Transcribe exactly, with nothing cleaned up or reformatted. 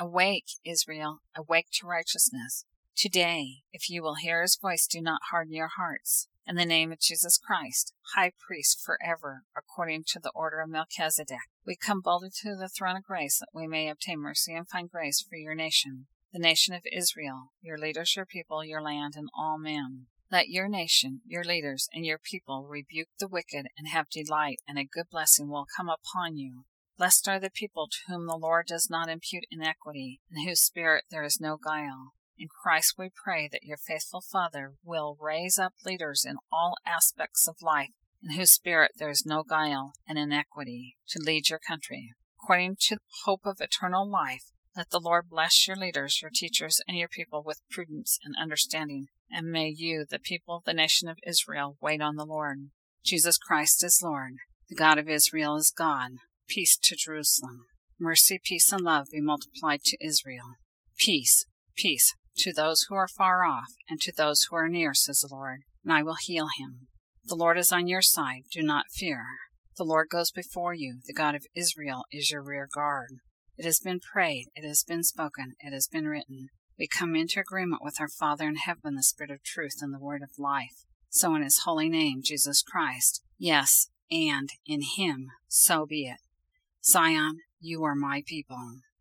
Awake, Israel, awake to righteousness. Today, if you will hear his voice, do not harden your hearts. In the name of Jesus Christ, High Priest forever, according to the order of Melchizedek, we come boldly to the throne of grace that we may obtain mercy and find grace for your nation, the nation of Israel, your leaders, your people, your land, and all men. Let your nation, your leaders, and your people rebuke the wicked and have delight, and a good blessing will come upon you. Blessed are the people to whom the Lord does not impute iniquity, in whose spirit there is no guile. In Christ we pray that your faithful Father will raise up leaders in all aspects of life, in whose spirit there is no guile and iniquity, to lead your country. According to the hope of eternal life, let the Lord bless your leaders, your teachers, and your people with prudence and understanding, and may you, the people of the nation of Israel, wait on the Lord. Jesus Christ is Lord. The God of Israel is God. Peace to Jerusalem. Mercy, peace, and love be multiplied to Israel. Peace, peace to those who are far off, and to those who are near, says the Lord, and I will heal him. The Lord is on your side, do not fear. The Lord goes before you, the God of Israel is your rear guard. It has been prayed, it has been spoken, it has been written. We come into agreement with our Father in heaven, the Spirit of truth and the Word of life. So in his holy name, Jesus Christ, yes, and in him, so be it. Zion, you are my people.